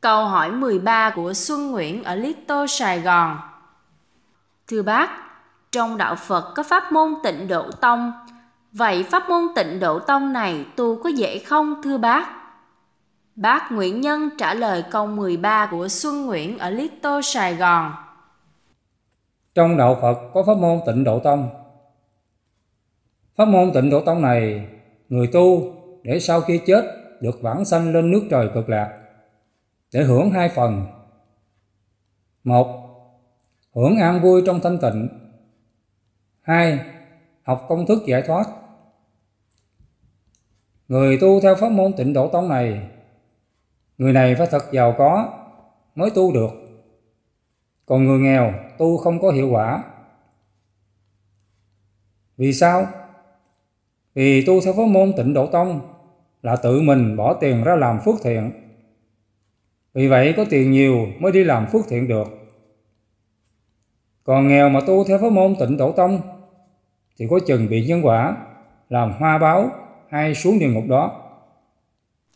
Câu hỏi 13 của Xuân Nguyễn ở Little Sài Gòn. Thưa bác, trong đạo Phật có pháp môn Tịnh Độ Tông. Vậy pháp môn Tịnh Độ Tông này tu có dễ không thưa bác? Bác Nguyễn Nhân trả lời câu 13 của Xuân Nguyễn ở Little Sài Gòn. Trong đạo Phật có pháp môn Tịnh Độ Tông. Pháp môn Tịnh Độ Tông này, người tu để sau khi chết được vãng sanh lên nước trời Cực Lạc, để hưởng hai phần. Một, hưởng an vui trong thanh tịnh. Hai, học công thức giải thoát. Người tu theo pháp môn Tịnh Độ Tông này, người này phải thật giàu có mới tu được. Còn người nghèo tu không có hiệu quả. Vì sao? Vì tu theo pháp môn Tịnh Độ Tông là tự mình bỏ tiền ra làm phước thiện. Vì vậy có tiền nhiều mới đi làm phước thiện được. Còn nghèo mà tu theo pháp môn Tịnh Độ Tông thì có chừng bị nhân quả làm hoa báo hay xuống địa ngục đó.